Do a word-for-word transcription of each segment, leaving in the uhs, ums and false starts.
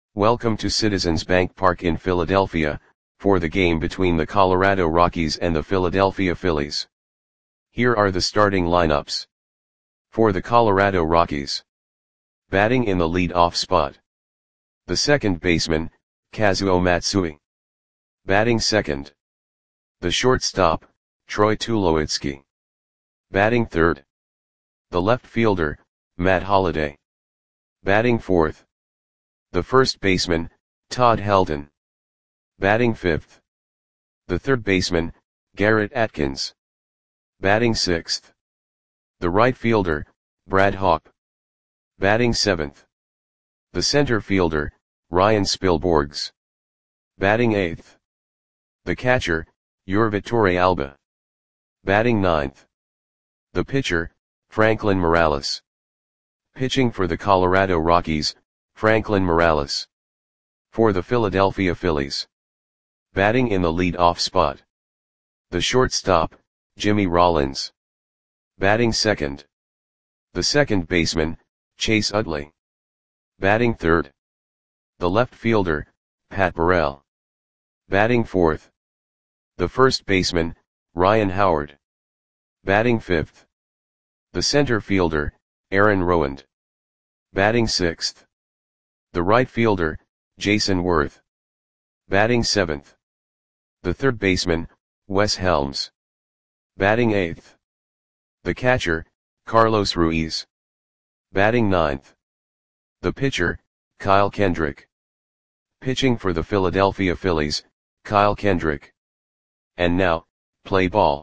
Welcome to Citizens Bank Park in Philadelphia, for the game between the Colorado Rockies and the Philadelphia Phillies. Here are the starting lineups. For the Colorado Rockies. Batting in the lead-off spot. The second baseman, Kazuo Matsui. Batting second. The shortstop, Troy Tulowitzki. Batting third. The left fielder, Matt Holliday. Batting fourth. The first baseman, Todd Helton. Batting fifth. The third baseman, Garrett Atkins. Batting sixth. The right fielder, Brad Hawpe. Batting seventh. The center fielder, Ryan Spilborghs. Batting eighth. The catcher, Yorvi Torrealba. Batting ninth. The pitcher, Franklin Morales. Pitching for the Colorado Rockies, Franklin Morales. For the Philadelphia Phillies. Batting in the lead-off spot. The shortstop, Jimmy Rollins. Batting second. The second baseman, Chase Utley. Batting third. The left fielder, Pat Burrell. Batting fourth. The first baseman, Ryan Howard. Batting fifth. The center fielder, Aaron Rowand. Batting sixth. The right fielder, Jason Worth. Batting seventh. The third baseman, Wes Helms. Batting eighth. The catcher, Carlos Ruiz. Batting ninth. The pitcher, Kyle Kendrick. Pitching for the Philadelphia Phillies, Kyle Kendrick. And now, play ball.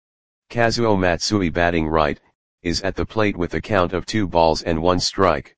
Kazuo Matsui, batting right, is at the plate with a count of two balls and one strike.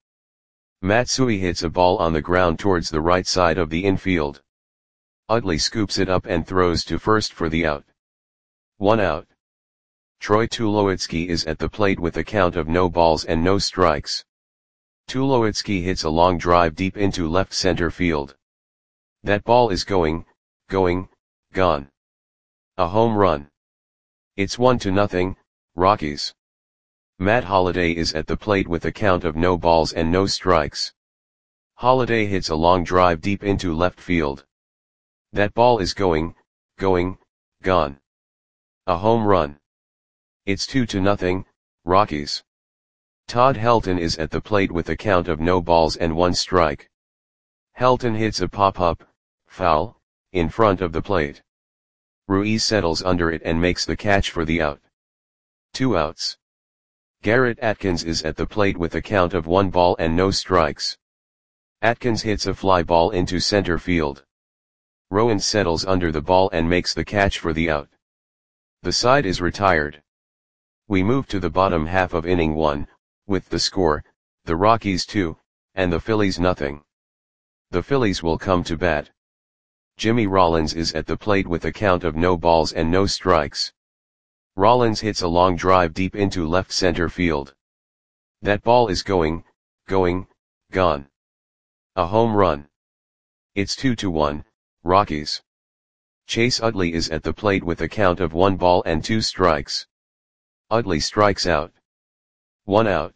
Matsui hits a ball on the ground towards the right side of the infield. Utley scoops it up and throws to first for the out. One out. Troy Tulowitzki is at the plate with a count of no balls and no strikes. Tulowitzki hits a long drive deep into left center field. That ball is going, going, gone. A home run. It's one to nothing, Rockies. Matt Holliday is at the plate with a count of no balls and no strikes. Holliday hits a long drive deep into left field. That ball is going, going, gone. A home run. It's two to nothing, Rockies. Todd Helton is at the plate with a count of no balls and one strike. Helton hits a pop-up, foul, in front of the plate. Ruiz settles under it and makes the catch for the out. Two outs. Garrett Atkins is at the plate with a count of one ball and no strikes. Atkins hits a fly ball into center field. Rowand settles under the ball and makes the catch for the out. The side is retired. We move to the bottom half of inning one, with the score, the Rockies two, and the Phillies nothing. The Phillies will come to bat. Jimmy Rollins is at the plate with a count of no balls and no strikes. Rollins hits a long drive deep into left center field. That ball is going, going, gone. A home run. It's two to one, Rockies. Chase Utley is at the plate with a count of one ball and two strikes. Utley strikes out. One out.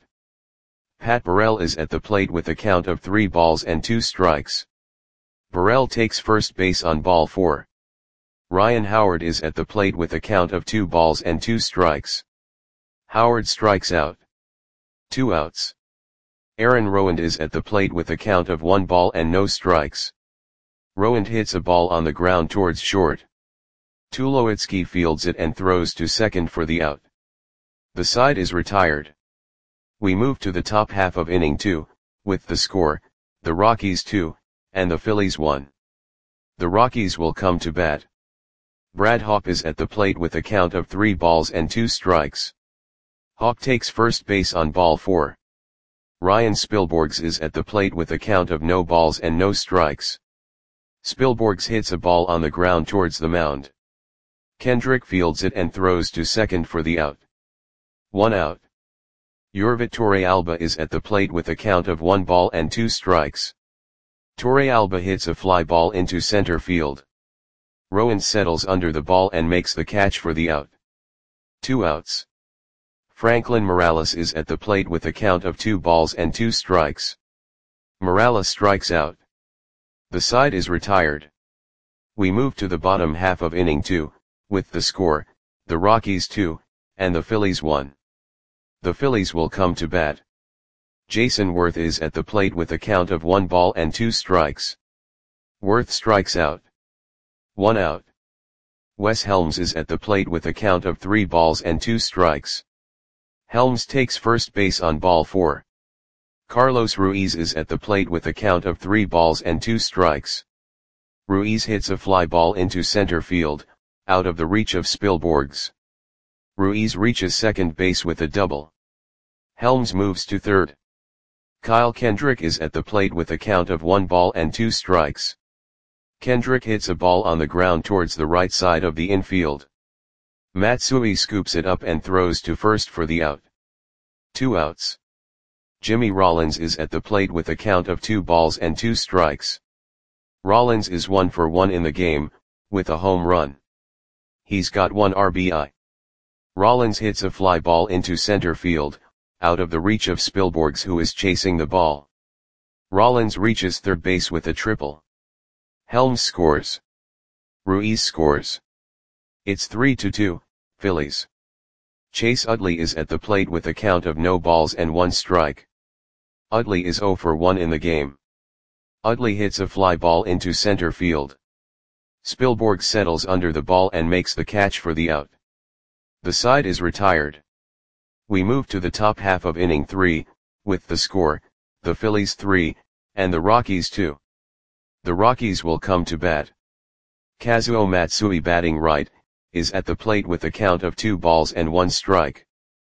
Pat Burrell is at the plate with a count of three balls and two strikes. Burrell takes first base on ball four. Ryan Howard is at the plate with a count of two balls and two strikes. Howard strikes out. Two outs. Aaron Rowand is at the plate with a count of one ball and no strikes. Rowand hits a ball on the ground towards short. Tulowitzki fields it and throws to second for the out. The side is retired. We move to the top half of inning two, with the score, the Rockies two, and the Phillies one. The Rockies will come to bat. Brad Hawpe is at the plate with a count of three balls and two strikes. Hawpe takes first base on ball four. Ryan Spilborghs is at the plate with a count of no balls and no strikes. Spilborghs hits a ball on the ground towards the mound. Kendrick fields it and throws to second for the out. One out. Yorvi Torrealba is at the plate with a count of one ball and two strikes. Torrealba hits a fly ball into center field. Rowand settles under the ball and makes the catch for the out. Two outs. Franklin Morales is at the plate with a count of two balls and two strikes. Morales strikes out. The side is retired. We move to the bottom half of inning two, with the score, the Rockies two, and the Phillies one. The Phillies will come to bat. Jason Worth is at the plate with a count of one ball and two strikes. Worth strikes out. One out. Wes Helms is at the plate with a count of three balls and two strikes. Helms takes first base on ball four. Carlos Ruiz is at the plate with a count of three balls and two strikes. Ruiz hits a fly ball into center field, out of the reach of Spilborghs. Ruiz reaches second base with a double. Helms moves to third. Kyle Kendrick is at the plate with a count of one ball and two strikes. Kendrick hits a ball on the ground towards the right side of the infield. Matsui scoops it up and throws to first for the out. Two outs. Jimmy Rollins is at the plate with a count of two balls and two strikes. Rollins is one for one in the game, with a home run. He's got one R B I. Rollins hits a fly ball into center field, out of the reach of Spilborghs, who is chasing the ball. Rollins reaches third base with a triple. Helms scores. Ruiz scores. It's three to two, Phillies. Chase Utley is at the plate with a count of no balls and one strike. Utley is zero for one in the game. Utley hits a fly ball into center field. Spilborghs settles under the ball and makes the catch for the out. The side is retired. We move to the top half of inning three, with the score, the Phillies three, and the Rockies two. The Rockies will come to bat. Kazuo Matsui, batting right, is at the plate with a count of two balls and one strike.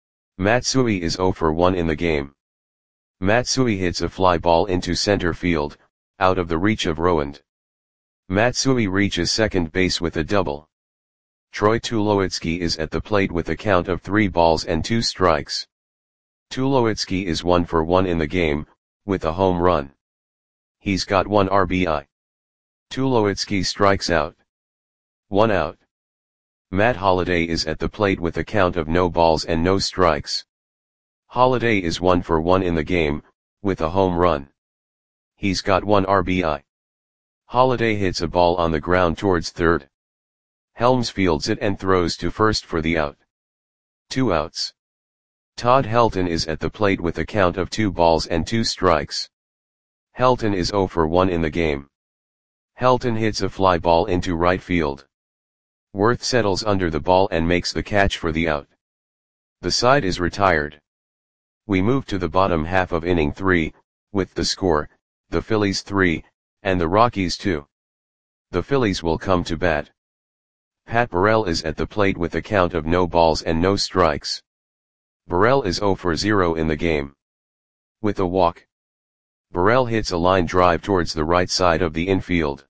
Matsui is zero for one in the game. Matsui hits a fly ball into center field, out of the reach of Rowand. Matsui reaches second base with a double. Troy Tulowitzki is at the plate with a count of three balls and two strikes. Tulowitzki is one for one in the game, with a home run. He's got one R B I. Tulowitzki strikes out. One out. Matt Holliday is at the plate with a count of no balls and no strikes. Holliday is one for one in the game, with a home run. He's got one R B I. Holliday hits a ball on the ground towards third. Helms fields it and throws to first for the out. Two outs. Todd Helton is at the plate with a count of two balls and two strikes. Helton is zero for one in the game. Helton hits a fly ball into right field. Worth settles under the ball and makes the catch for the out. The side is retired. We move to the bottom half of inning three, with the score, the Phillies three, and the Rockies two. The Phillies will come to bat. Pat Burrell is at the plate with a count of no balls and no strikes. Burrell is zero for zero in the game. With a walk. Burrell hits a line drive towards the right side of the infield.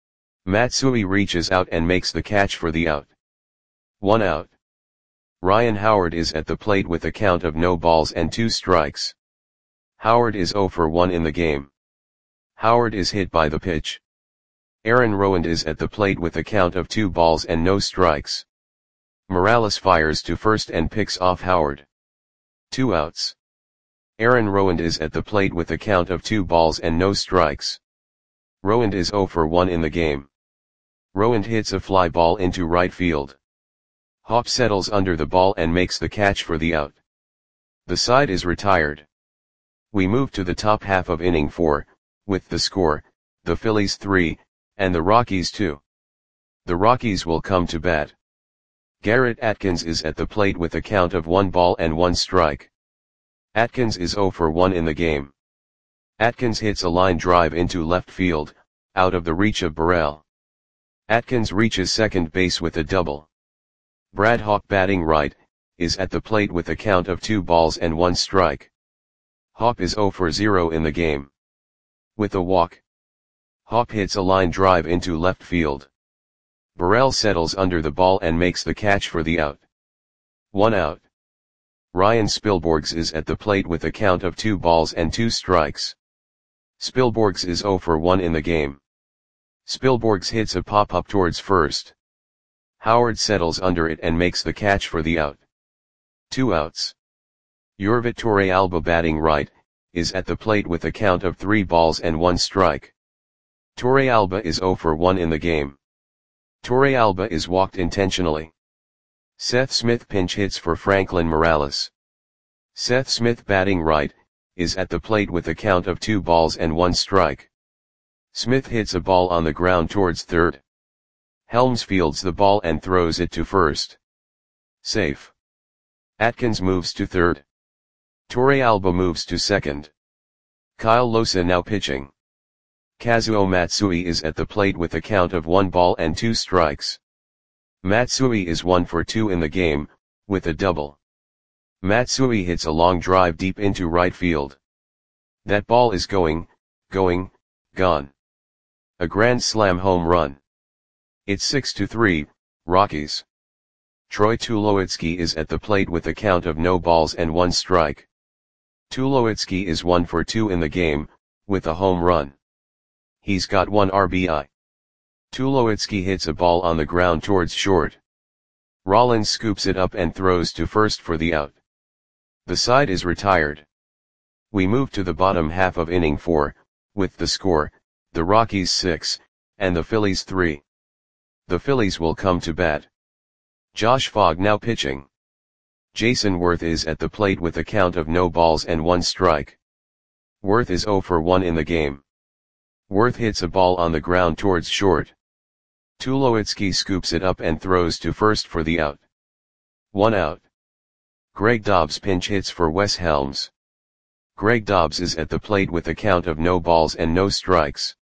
Matsui reaches out and makes the catch for the out. One out. Ryan Howard is at the plate with a count of no balls and two strikes. Howard is zero for one in the game. Howard is hit by the pitch. Aaron Rowand is at the plate with a count of two balls and no strikes. Morales fires to first and picks off Howard. Two outs. Aaron Rowand is at the plate with a count of two balls and no strikes. Rowand is zero for one in the game. Rowand hits a fly ball into right field. Hopp settles under the ball and makes the catch for the out. The side is retired. We move to the top half of inning four, with the score, the Phillies three, and the Rockies two. The Rockies will come to bat. Garrett Atkins is at the plate with a count of one ball and one strike. Atkins is zero for one in the game. Atkins hits a line drive into left field, out of the reach of Burrell. Atkins reaches second base with a double. Brad Hawk, batting right, is at the plate with a count of two balls and one strike. Hawk is zero for zero in the game. With a walk. Hawk hits a line drive into left field. Burrell settles under the ball and makes the catch for the out. One out. Ryan Spilborghs is at the plate with a count of two balls and two strikes. Spilborghs is zero for one in the game. Spilborghs hits a pop-up towards first. Howard settles under it and makes the catch for the out. Two outs. Yorvit Torrealba, batting right, is at the plate with a count of three balls and one strike. Torrealba is zero for one in the game. Torrealba is walked intentionally. Seth Smith pinch hits for Franklin Morales. Seth Smith batting right, is at the plate with a count of two balls and one strike. Smith hits a ball on the ground towards third. Helms fields the ball and throws it to first. Safe. Atkins moves to third. Torrealba moves to second. Kyle Losa now pitching. Kazuo Matsui is at the plate with a count of one ball and two strikes. Matsui is one for two in the game, with a double. Matsui hits a long drive deep into right field. That ball is going, going, gone. A grand slam home run. It's six to three, Rockies. Troy Tulowitzki is at the plate with a count of no balls and one strike. Tulowitzki is one for two in the game, with a home run. He's got one R B I. Tulowitzki hits a ball on the ground towards short. Rollins scoops it up and throws to first for the out. The side is retired. We move to the bottom half of inning four, with the score, the Rockies six, and the Phillies three. The Phillies will come to bat. Josh Fogg now pitching. Jason Worth is at the plate with a count of no balls and one strike. Worth is zero for one in the game. Worth hits a ball on the ground towards short. Tulowitzki scoops it up and throws to first for the out. One out. Greg Dobbs pinch hits for Wes Helms. Greg Dobbs is at the plate with a count of no balls and no strikes.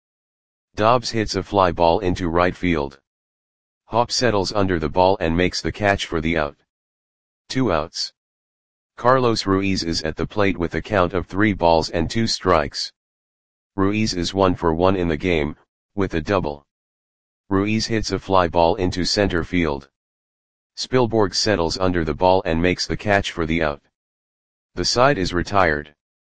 Dobbs hits a fly ball into right field. Hawk settles under the ball and makes the catch for the out. Two outs. Carlos Ruiz is at the plate with a count of three balls and two strikes. Ruiz is one for one in the game, with a double. Ruiz hits a fly ball into center field. Spielborg settles under the ball and makes the catch for the out. The side is retired.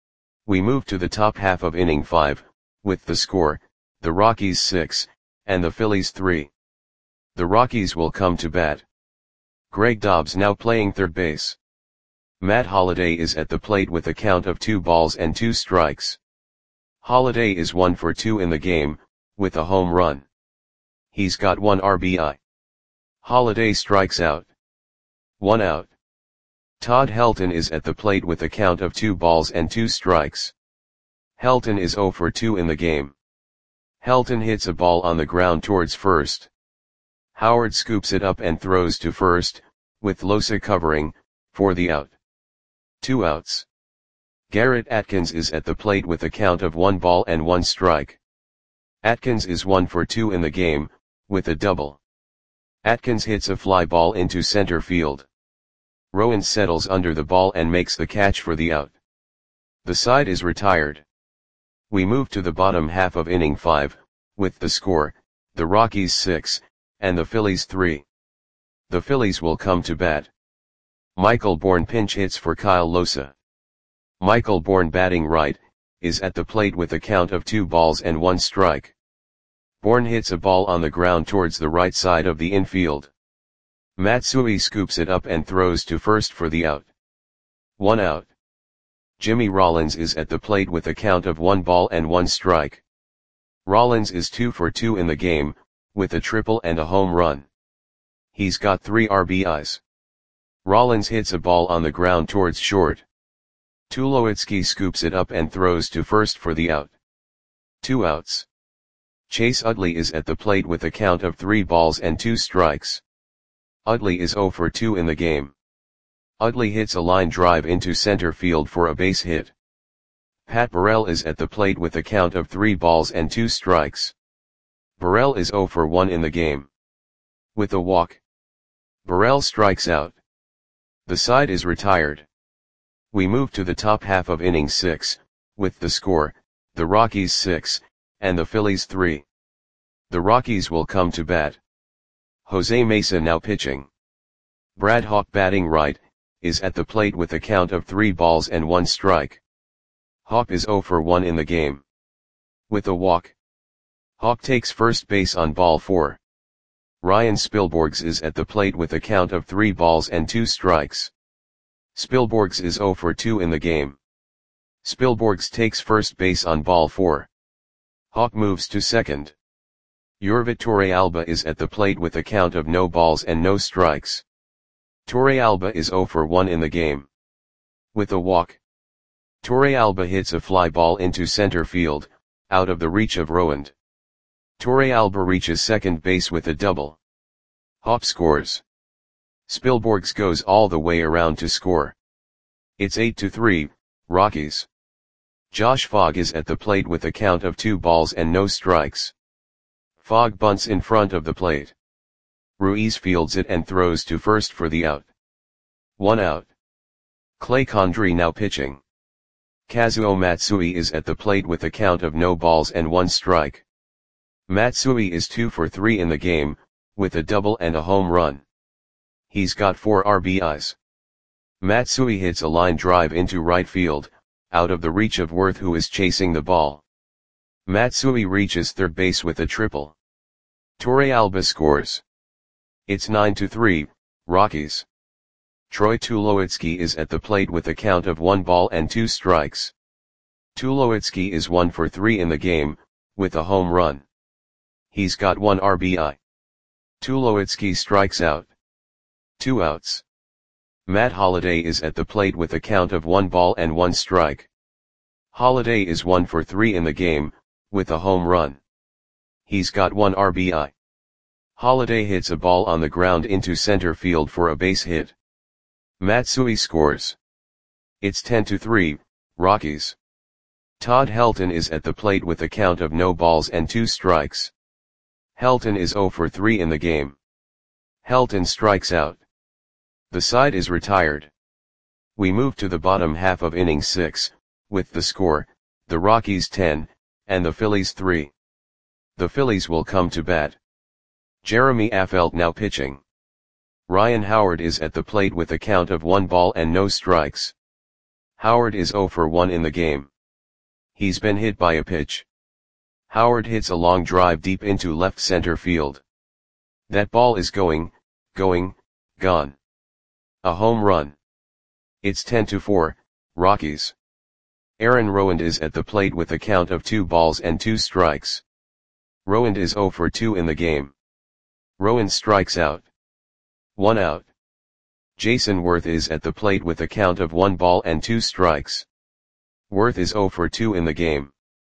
We move to the top half of inning five, with the score, the Rockies six, and the Phillies three. The Rockies will come to bat. Greg Dobbs now playing third base. Matt Holliday is at the plate with a count of two balls and two strikes. Holliday is one for two in the game, with a home run. He's got one R B I. Holliday strikes out. One out. Todd Helton is at the plate with a count of two balls and two strikes. Helton is zero for two in the game. Helton hits a ball on the ground towards first. Howard scoops it up and throws to first, with Losa covering, for the out. Two outs. Garrett Atkins is at the plate with a count of one ball and one strike. Atkins is one for two in the game, with a double. Atkins hits a fly ball into center field. Rowan settles under the ball and makes the catch for the out. The side is retired. We move to the bottom half of inning five, with the score, the Rockies six, and the Phillies three. The Phillies will come to bat. Michael Bourne pinch hits for Kyle Losa. Michael Bourne batting right, is at the plate with a count of two balls and one strike. Bourne hits a ball on the ground towards the right side of the infield. Matsui scoops it up and throws to first for the out. One out. Jimmy Rollins is at the plate with a count of one ball and one strike. Rollins is two for two in the game, with a triple and a home run. He's got three R B Is. Rollins hits a ball on the ground towards short. Tulowitzki scoops it up and throws to first for the out. Two outs. Chase Utley is at the plate with a count of three balls and two strikes. Utley is zero for two in the game. Utley hits a line drive into center field for a base hit. Pat Burrell is at the plate with a count of three balls and two strikes. Burrell is zero for one in the game. With a walk. Burrell strikes out. The side is retired. We move to the top half of inning six, with the score, the Rockies six, and the Phillies three. The Rockies will come to bat. Jose Mesa now pitching. Brad Hawk batting right, is at the plate with a count of three balls and one strike. Hawk is zero for one in the game. With a walk. Hawk takes first base on ball four. Ryan Spielborgs is at the plate with a count of three balls and two strikes. Spielborgs is zero for two in the game. Spielborgs takes first base on ball four. Hawk moves to second. Yorvit Torrealba is at the plate with a count of no balls and no strikes. Torrealba is zero for one in the game. With a walk, Torrealba hits a fly ball into center field, out of the reach of Rowand. Torrealba reaches second base with a double. Hawk scores. Spilborghs goes all the way around to score. It's eight to three, Rockies. Josh Fogg is at the plate with a count of two balls and no strikes. Fogg bunts in front of the plate. Ruiz fields it and throws to first for the out. One out. Clay Condrey now pitching. Kazuo Matsui is at the plate with a count of no balls and one strike. Matsui is two for three in the game, with a double and a home run. He's got four R B Is. Matsui hits a line drive into right field, out of the reach of Worth, who is chasing the ball. Matsui reaches third base with a triple. Torrealba scores. It's nine to three, Rockies. Troy Tulowitzki is at the plate with a count of one ball and two strikes. Tulowitzki is one for three in the game, with a home run. He's got one R B I. Tulowitzki strikes out. Two outs. Matt Holliday is at the plate with a count of one ball and one strike. Holliday is one for three in the game, with a home run. He's got one R B I. Holliday hits a ball on the ground into center field for a base hit. Matsui scores. It's ten to three, Rockies. Todd Helton is at the plate with a count of no balls and two strikes. Helton is zero for three in the game. Helton strikes out. The side is retired. We move to the bottom half of inning six, with the score, the Rockies ten, and the Phillies three. The Phillies will come to bat. Jeremy Affeldt now pitching. Ryan Howard is at the plate with a count of one ball and no strikes. Howard is zero for one in the game. He's been hit by a pitch. Howard hits a long drive deep into left center field. That ball is going, going, gone. A home run. It's ten to four, Rockies. Aaron Rowand is at the plate with a count of two balls and two strikes. Rowand is zero for two in the game. Rowand strikes out. One out. Jason Worth is at the plate with a count of one ball and two strikes. Worth is zero for two in the game.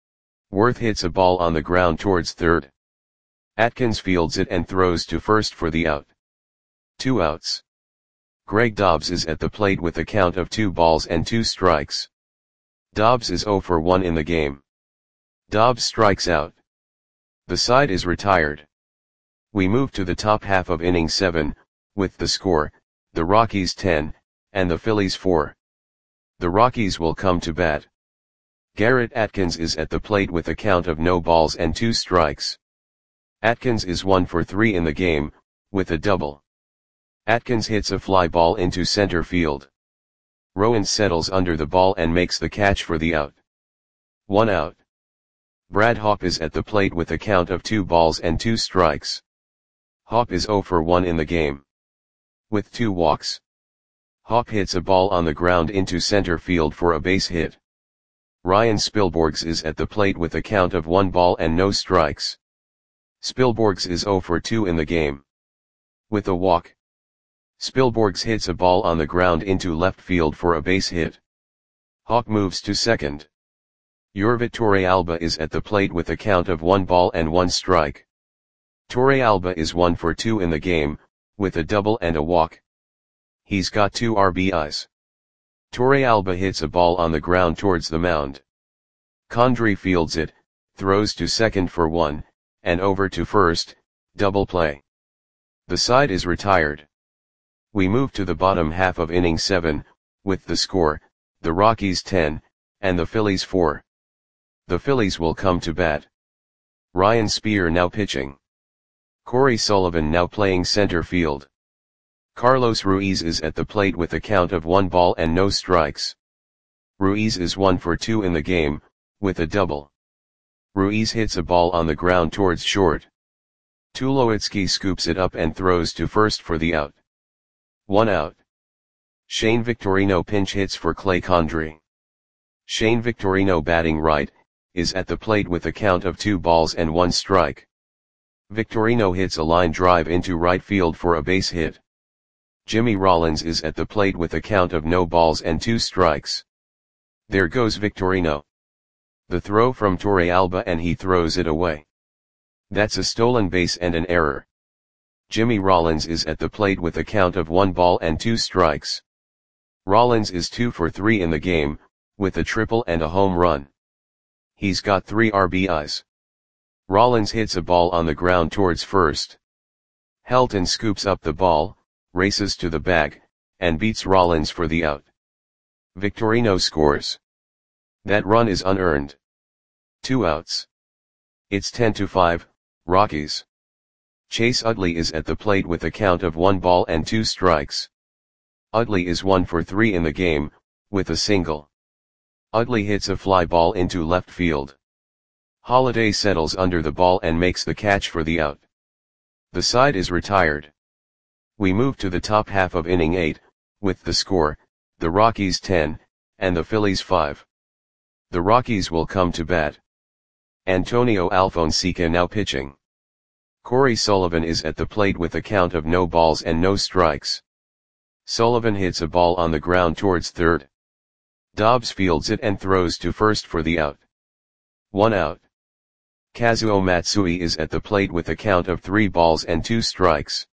Worth hits a ball on the ground towards third. Atkins fields it and throws to first for the out. Two outs. Greg Dobbs is at the plate with a count of two balls and two strikes. Dobbs is zero for one in the game. Dobbs strikes out. The side is retired. We move to the top half of inning seven, with the score, the Rockies ten, and the Phillies four. The Rockies will come to bat. Garrett Atkins is at the plate with a count of no balls and two strikes. Atkins is one for three in the game, with a double. Atkins hits a fly ball into center field. Rowand settles under the ball and makes the catch for the out. One out. Brad Hawpe is at the plate with a count of two balls and two strikes. Hawpe is zero for one in the game. With two walks. Hawpe hits a ball on the ground into center field for a base hit. Ryan Spilborghs is at the plate with a count of one ball and no strikes. Spilborghs is zero for two in the game. With a walk. Spilborghs hits a ball on the ground into left field for a base hit. Hawke moves to second. Yorvit Torrealba is at the plate with a count of one ball and one strike. Torrealba is one for two in the game, with a double and a walk. He's got two R B Is. Torrealba hits a ball on the ground towards the mound. Condrey fields it, throws to second for one, and over to first, double play. The side is retired. We move to the bottom half of inning seven, with the score, the Rockies ten, and the Phillies four. The Phillies will come to bat. Ryan Spear now pitching. Corey Sullivan now playing center field. Carlos Ruiz is at the plate with a count of one ball and no strikes. Ruiz is one for two in the game, with a double. Ruiz hits a ball on the ground towards short. Tulowitzki scoops it up and throws to first for the out. One out. Shane Victorino pinch hits for Clay Condrey. Shane Victorino batting right, is at the plate with a count of two balls and one strike. Victorino hits a line drive into right field for a base hit. Jimmy Rollins is at the plate with a count of no balls and two strikes. There goes Victorino. The throw from Torrealba and he throws it away. That's a stolen base and an error. Jimmy Rollins is at the plate with a count of one ball and two strikes. Rollins is two for three in the game, with a triple and a home run. He's got three R B Is. Rollins hits a ball on the ground towards first. Helton scoops up the ball, races to the bag, and beats Rollins for the out. Victorino scores. That run is unearned. Two outs. It's ten to five, Rockies. Chase Utley is at the plate with a count of one ball and two strikes. Utley is one for three in the game, with a single. Utley hits a fly ball into left field. Holliday settles under the ball and makes the catch for the out. The side is retired. We move to the top half of inning eight, with the score, the Rockies ten, and the Phillies five. The Rockies will come to bat. Antonio Alfonseca now pitching. Corey Sullivan is at the plate with a count of no balls and no strikes. Sullivan hits a ball on the ground towards third. Dobbs fields it and throws to first for the out. One out. Kazuo Matsui is at the plate with a count of three balls and two strikes.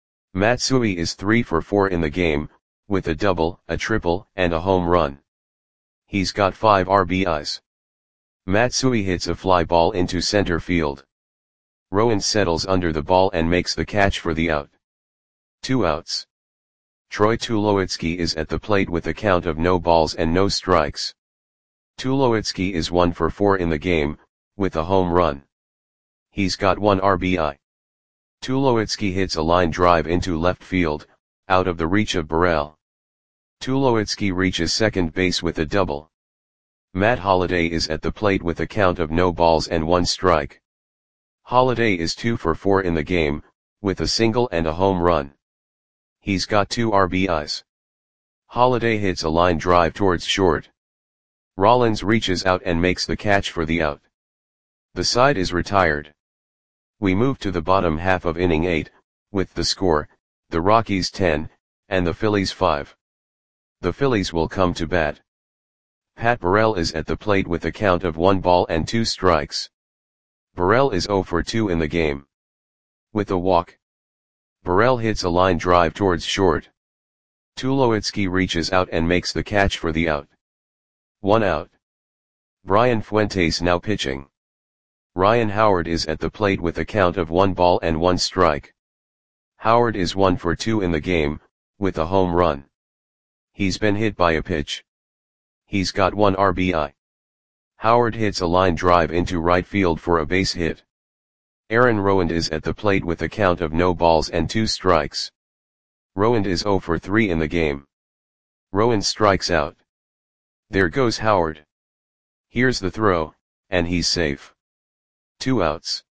Matsui is three for four in the game, with a double, a triple, and a home run. He's got five R B Is. Matsui hits a fly ball into center field. Rowan settles under the ball and makes the catch for the out. Two outs. Troy Tulowitzki is at the plate with a count of no balls and no strikes. Tulowitzki is one for four in the game, with a home run. He's got one R B I. Tulowitzki hits a line drive into left field, out of the reach of Burrell. Tulowitzki reaches second base with a double. Matt Holliday is at the plate with a count of no balls and one strike. Holliday is two for four in the game, with a single and a home run. He's got two R B Is. Holliday hits a line drive towards short. Rollins reaches out and makes the catch for the out. The side is retired. We move to the bottom half of inning eight, with the score, the Rockies ten, and the Phillies five. The Phillies will come to bat. Pat Burrell is at the plate with a count of one ball and two strikes. Burrell is zero for two in the game. With a walk. Burrell hits a line drive towards short. Tulowitzki reaches out and makes the catch for the out. One out. Brian Fuentes now pitching. Ryan Howard is at the plate with a count of one ball and one strike. Howard is one for two in the game, with a home run. He's been hit by a pitch. He's got one R B I. Howard hits a line drive into right field for a base hit. Aaron Rowand is at the plate with a count of no balls and two strikes. Rowand is zero for three in the game. Rowand strikes out. There goes Howard. Here's the throw, and he's safe. Two outs.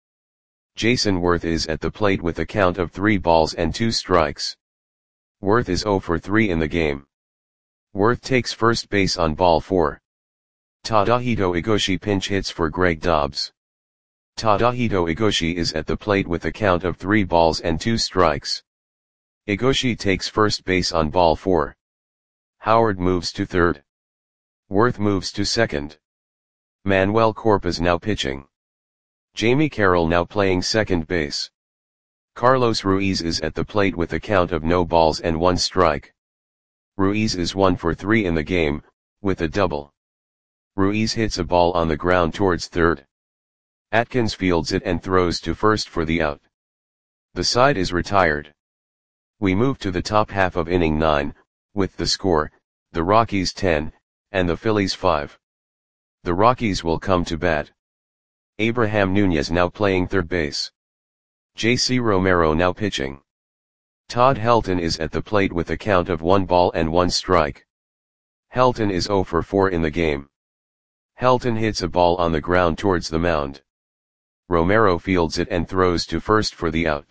Jason Worth is at the plate with a count of three balls and two strikes. Worth is zero for three in the game. Worth takes first base on ball four. Tadahito Igoshi pinch hits for Greg Dobbs. Tadahito Igoshi is at the plate with a count of three balls and two strikes. Igoshi takes first base on ball four. Howard moves to third. Worth moves to second. Manuel Corpus now pitching. Jamie Carroll now playing second base. Carlos Ruiz is at the plate with a count of no balls and one strike. Ruiz is one for three in the game, with a double. Ruiz hits a ball on the ground towards third. Atkins fields it and throws to first for the out. The side is retired. We move to the top half of inning nine, with the score, the Rockies ten, and the Phillies five. The Rockies will come to bat. Abraham Nunez now playing third base. J C Romero now pitching. Todd Helton is at the plate with a count of one ball and one strike. Helton is zero for four in the game. Helton hits a ball on the ground towards the mound. Romero fields it and throws to first for the out.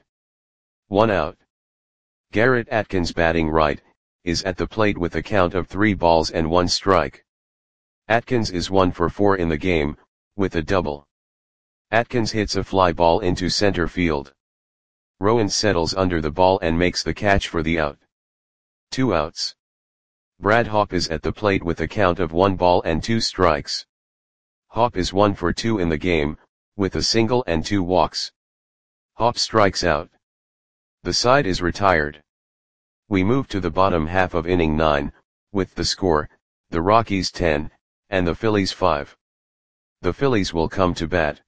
One out. Garrett Atkins batting right, is at the plate with a count of three balls and one strike. Atkins is one for four in the game, with a double. Atkins hits a fly ball into center field. Rowan settles under the ball and makes the catch for the out. Two outs. Brad Hawpe is at the plate with a count of one ball and two strikes. Hawpe is one for two in the game, with a single and two walks. Hawpe strikes out. The side is retired. We move to the bottom half of inning nine, with the score, the Rockies ten, and the Phillies five. The Phillies will come to bat.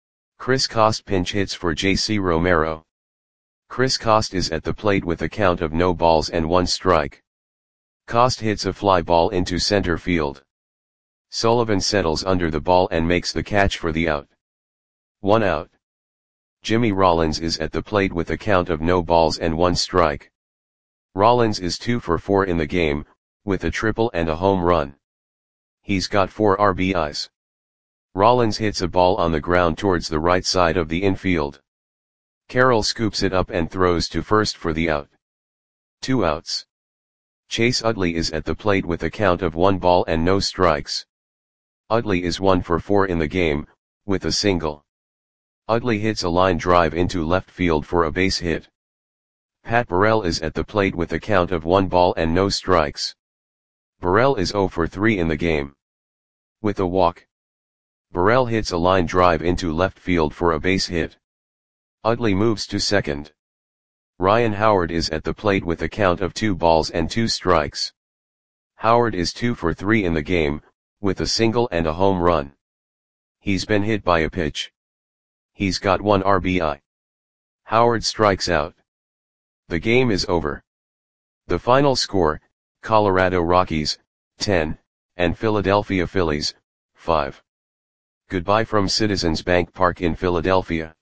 Chris Coste pinch hits for J C Romero. Chris Coste is at the plate with a count of no balls and one strike. Coste hits a fly ball into center field. Sullivan settles under the ball and makes the catch for the out. One out. Jimmy Rollins is at the plate with a count of no balls and one strike. Rollins is two for four in the game, with a triple and a home run. He's got four R B Is. Rollins hits a ball on the ground towards the right side of the infield. Carroll scoops it up and throws to first for the out. Two outs. Chase Utley is at the plate with a count of one ball and no strikes. Utley is one for four in the game, with a single. Utley hits a line drive into left field for a base hit. Pat Burrell is at the plate with a count of one ball and no strikes. Burrell is zero for three in the game. With a walk. Burrell hits a line drive into left field for a base hit. Utley moves to second. Ryan Howard is at the plate with a count of two balls and two strikes. Howard is two for three in the game, with a single and a home run. He's been hit by a pitch. He's got one R B I. Howard strikes out. The game is over. The final score, Colorado Rockies, ten, and Philadelphia Phillies, five. Goodbye from Citizens Bank Park in Philadelphia.